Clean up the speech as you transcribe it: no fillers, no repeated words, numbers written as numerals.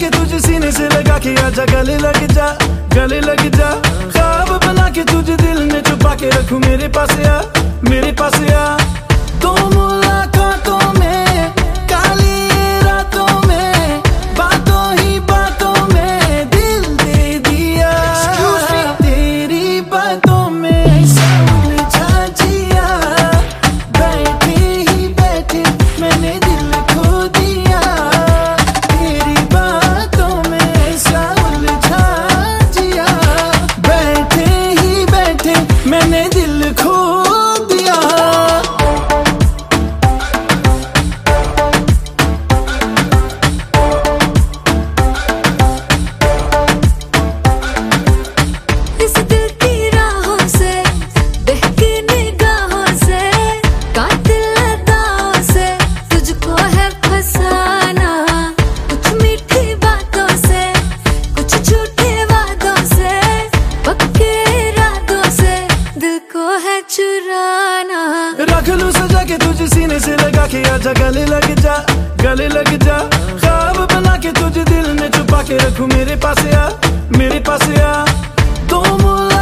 के तुझे सीने से लगा के आजा, गले लग जा, गले लग जा। ख्वाब बना के तुझे दिल में छुपा के रखूं, मेरे पास आ, मेरे पास आ। तो मुलाकातों में, काली रातों में, बातों ही बातों में दिल दे दिया। तेरी बातों में उलझा जिया, बैठे ही बैठे मैंने दिल खो दिया। तेरी बातों में उलझा जिया, बैठे ही बैठे मैंने दिल खो दिया। इस दिल की राहों से, बहकी निगाहों से, कातिल अदाओं से तुझको है फसाना। कुछ मीठी बातों से, कुछ झूठे वादों से, पक्के इरादों से दिल को है चुराना। रख लूं सजा के तुझे सीने से लगा के आजा, गले लग जा, गले लग जा। ख्वाब बना के तुझे दिल में छुपा के रखूं, मेरे पास आ, मेरे पास आ। तो